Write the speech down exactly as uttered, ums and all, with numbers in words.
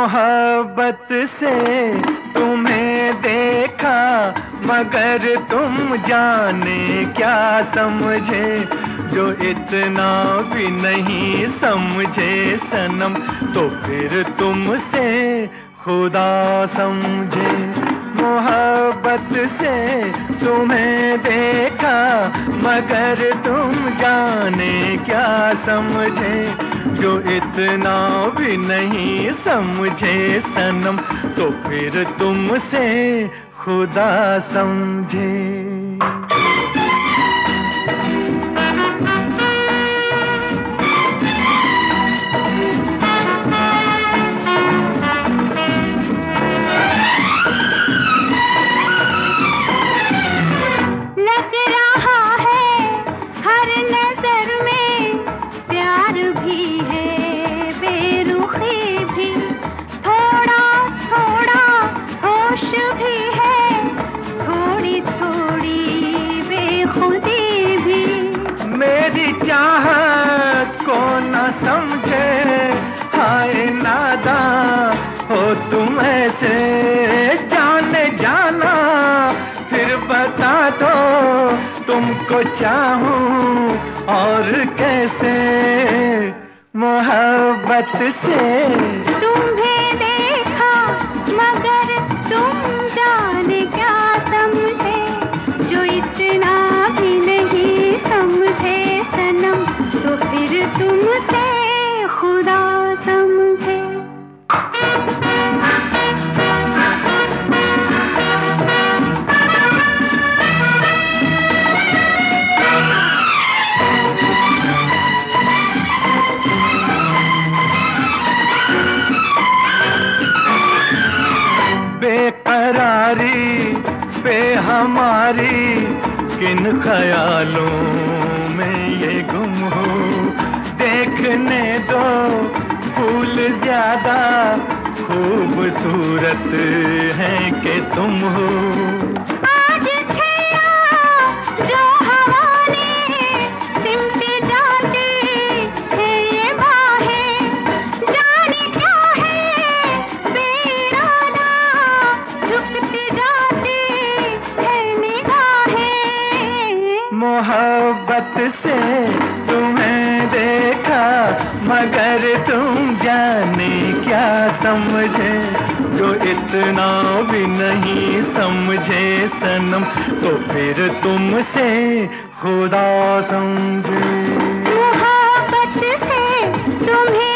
मोहब्बत से तुम्हें देखा मगर तुम जाने क्या समझे, जो इतना भी नहीं समझे सनम तो फिर तुमसे खुदा समझे। मोहब्बत से तुम्हें देखा मगर तुम जाने क्या समझे, जो इतना भी नहीं समझे सनम तो फिर तुमसे खुदा समझे। मेरी चाहत को न समझे, हाय नादां हो तुम ऐसे, जाने जाना फिर बता दो तुमको चाहूं और कैसे। मोहब्बत से तुम्हें देखा मगर तुम जाने क्या समझे, जो इतना भी नहीं समझे सनम तो फिर तुमसे खुदा समझे। बेकरारी पे हमारी किन ख्यालों में ये गुम हो, देखने दो फूल ज्यादा खूबसूरत है कि तुम हो। आज छेड़ा जो हवा ने सिमट जाती है ये बाहें, जाने क्या है बेइरादा झुकती जाती है निगाहें। मोहब्बत से तुम्हें देखा मगर तुम जाने क्या समझे, जो इतना भी नहीं समझे सनम तो फिर तुमसे खुदा समझे। मोहब्बत से तुम्हें